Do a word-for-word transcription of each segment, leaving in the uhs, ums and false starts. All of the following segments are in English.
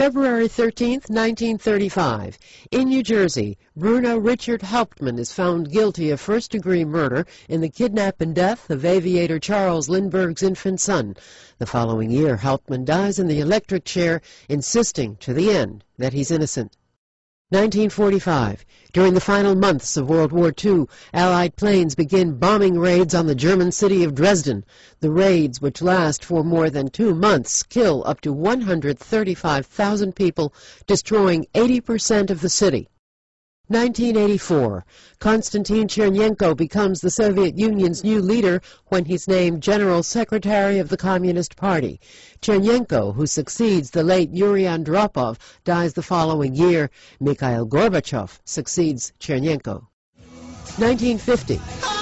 February thirteenth, nineteen thirty-five. In New Jersey, Bruno Richard Hauptmann is found guilty of first-degree murder in the kidnap and death of aviator Charles Lindbergh's infant son. The following year, Hauptmann dies in the electric chair, insisting to the end that he's innocent. nineteen forty-five. During the final months of World War Two, Allied planes begin bombing raids on the German city of Dresden. The raids, which last for more than two months, kill up to one hundred thirty-five thousand people, destroying eighty percent of the city. nineteen eighty-four. Konstantin Chernenko becomes the Soviet Union's new leader when he's named General Secretary of the Communist Party. Chernenko, who succeeds the late Yuri Andropov, dies the following year. Mikhail Gorbachev succeeds Chernenko. nineteen fifty.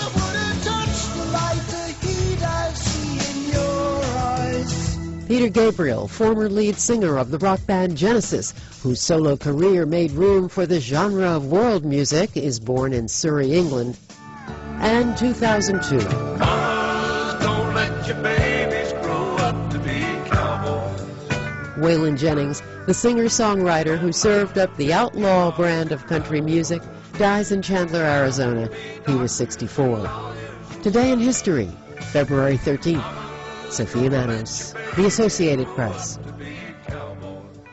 Peter Gabriel, former lead singer of the rock band Genesis, whose solo career made room for the genre of world music, is born in Surrey, England. And two thousand two. Mamas, don't let your babies grow up to be cowboys. Waylon Jennings, the singer-songwriter who served up the outlaw brand of country music, dies in Chandler, Arizona. He was sixty-four. Today in history, February thirteenth. Sophia Manos, The Associated Press.